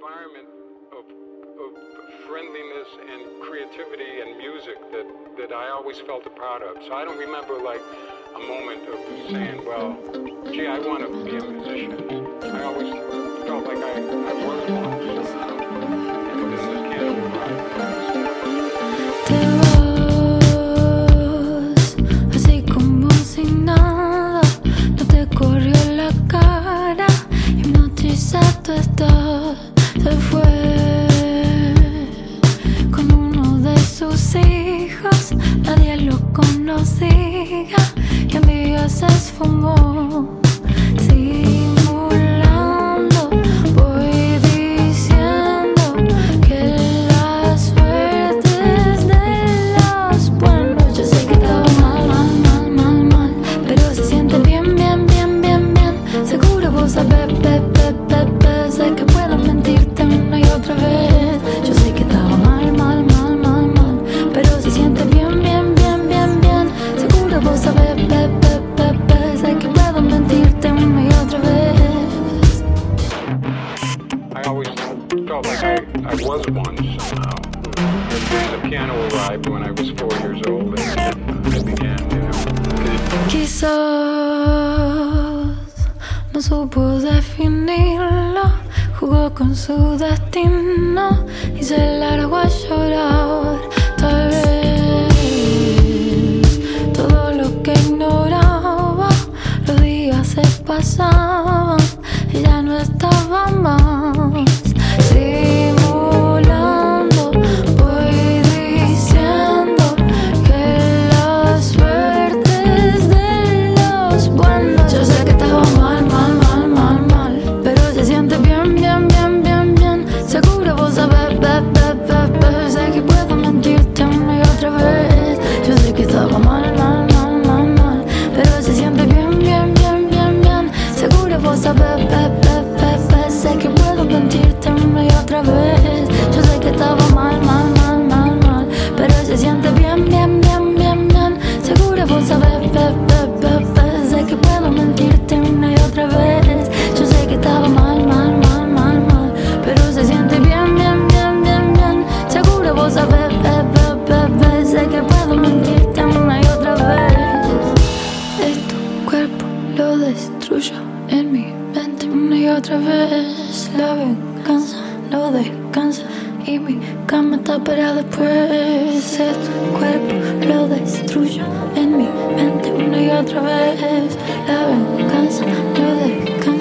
environment of friendliness and creativity and music that I always felt a part of. So I don't remember like a moment of saying, well, gee, I want to be a musician. I always felt like I was one somehow. And then the piano arrived. Así como si nada, no te corrió la cara, hipnotizado estás, se fue con uno de sus hijos, nadie lo conocía y un día se esfumó. Simulando, voy diciendo que la suerte es de los buenos. Yo sé que estaba mal, pero se siente bien, bien, bien, bien, bien. Seguro vos sabés, sé que puedo mentirte una y otra vez. Yo sé que estaba mal, pero se siente bien, bien, bien, bien, bien. Seguro vos sabés, sé que puedo mentirte una y otra vez. I always felt like I was one somehow. And the piano arrived when I was 4 years old and I began, Quizás no supo definirlo, jugó con su destino y se largó a llorar. Tal vez todo lo que ignoraba, los días se pasaban y ya no estaba más. Simulando, voy diciendo que la suerte es de los buenos. Yo sé que estaba mal, pero se siente bien, bien, bien, bien, bien. Seguro vos sabés, sé que puedo mentirte una y otra vez. Yo sé que estaba mal, pero se siente bien, bien, bien, bien, bien. Seguro vos sabés, sé que puedo mentirte una y otra vez. Yo sé que estaba mal, pero se siente bien, bien, bien, bien, bien. Seguro vos sabés, sé que puedo mentirte una y otra vez. Yo sé que estaba mal, pero se siente bien, bien, bien, bien, bien. Seguro vos sabés, sé que puedo mentirte una y otra vez. Es tu cuerpo, lo destruyo en mi mente una y otra vez. La venganza no descansa y mi cama está para después. Es tu cuerpo, lo destruyo en mi mente una y otra vez. La venganza no descansa.